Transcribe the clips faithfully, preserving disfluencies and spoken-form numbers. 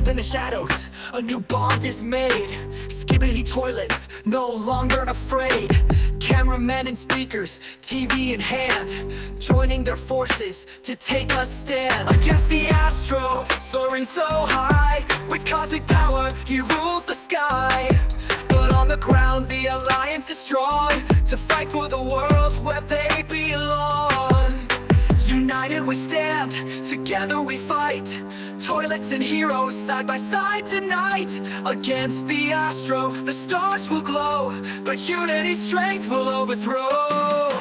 in the shadows, a new bond is made. Skibbity toilets, no longer afraid. Cameramen and speakers, T V in hand, joining their forces to take a stand against the Astro, soaring so high. With cosmic power, he rules the sky. But on the ground, the Alliance is strong to fight for the world where they belong. United we stand, together we fight. Toilets and heroes side by side tonight. Against the Astro, the stars will glow, but unity's strength will overthrow.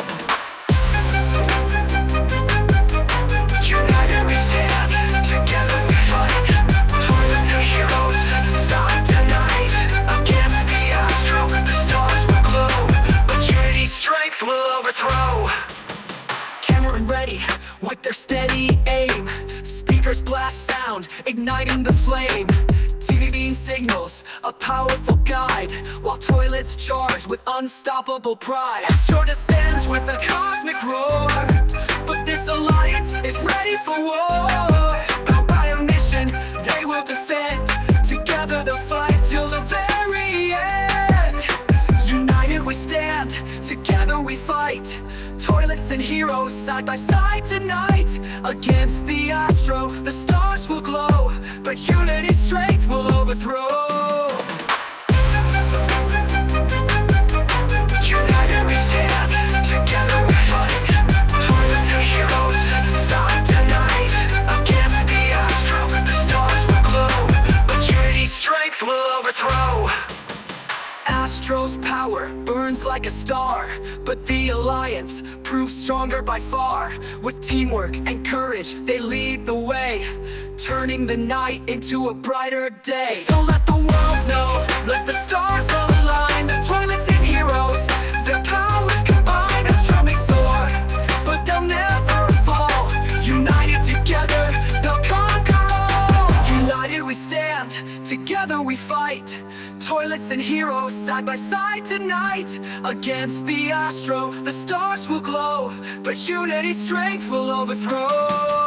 United we stand, together we fight. Toilets and heroes side tonight. Against the Astro, the stars will glow, but unity's strength will overthrow. Camera ready, with their steady aim. Speakers blast sound, igniting the flame. T V beam signals, a powerful guide, while toilets charge with unstoppable pride. Astro descends with a cosmic roar, but this alliance is ready for war. Bound by a mission, they will defend. Together they'll fight till the very end. United we stand, together we fight. Toilets and heroes side by side tonight. Against the Astro, the stars will glow, but unity's strength will overthrow. United we stand, together we fight. Toilets and heroes side tonight. Against the Astro, the stars will glow, but unity's strength will overthrow. Astro's power burns like a star, but the Alliance proves stronger by far. With teamwork and courage, they lead the way, turning the night into a brighter day. So let the world know, let the stars all align. The toilets and heroes, their powers combine. Astro may soar, but they'll never fall. United together, they'll conquer all. United we stand, together we fight. Toilets and heroes side by side tonight. Against the Astro, the stars will glow, but unity's strength will overthrow.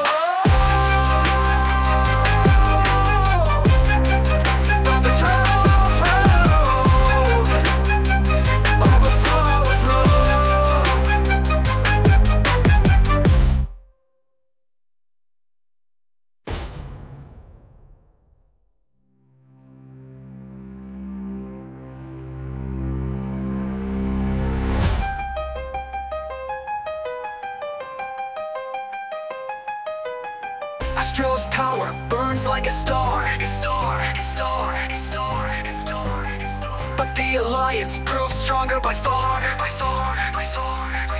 Astro's power burns like a star, a star, a star, a star, a star, a star. But the Alliance proves stronger by far, by far, by far.